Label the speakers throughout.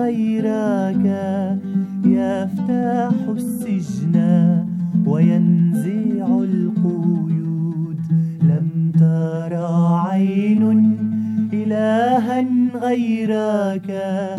Speaker 1: غيرك يفتح السجن وينزع القيود. لم ترى عين إلها غيرك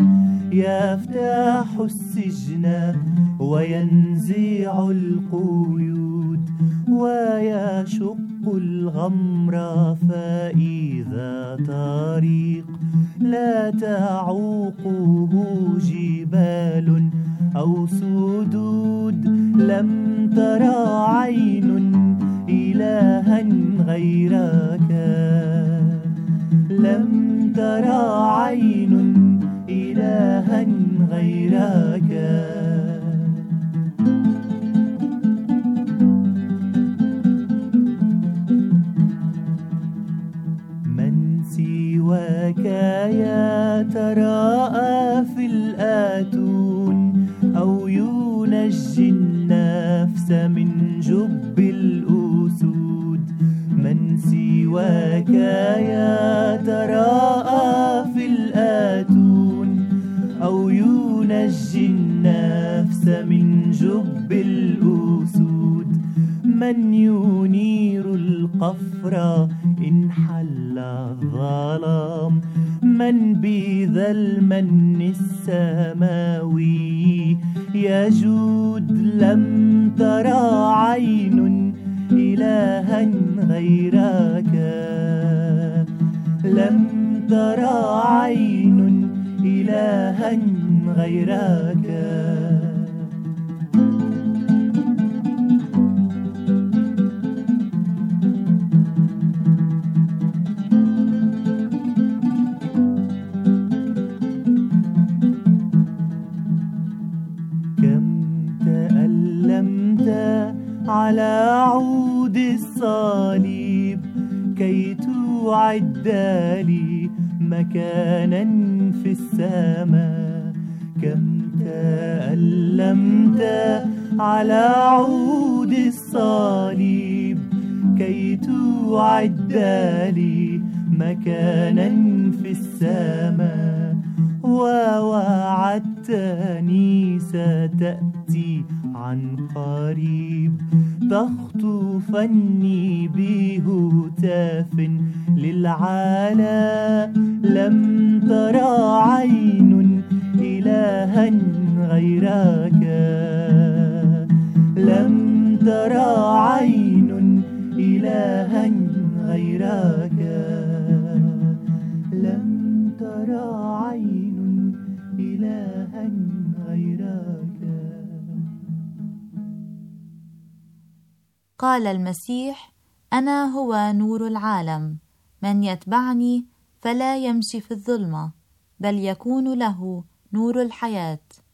Speaker 1: يفتح السجن وينزع القيود ويشق الغمر فإذا طريق لا تعوقه جبال أو سدود. لم ترى عين إلها غيرك، لم ترى عين إلها غيرك. من سواك يتراءى في الآتون أو ينجي النفس من جب الأسود. من سواك يتراءى في الآتون أو ينجي النفس من جب الأسود. من ينير القفر إن حل الظلام. من بذا المن السماوي يجود. لم ترى عين إلها غيرك، لم ترى عين إلها غيرك. على عود الصليب كي تعد لي مكانا في السماء. كم تألمت على عود الصليب كي تعد لي مكانا في السماء. ووعدتني ستأتي عن قريب تخطفني بهتاف للعلا. لم ترى عين إلها غيرك، لم ترى عين إلها غيرك، لم ترى عين إلها غيرك.
Speaker 2: قال المسيح: أنا هو نور العالم، من يتبعني فلا يمشي في الظلمة بل يكون له نور الحياة.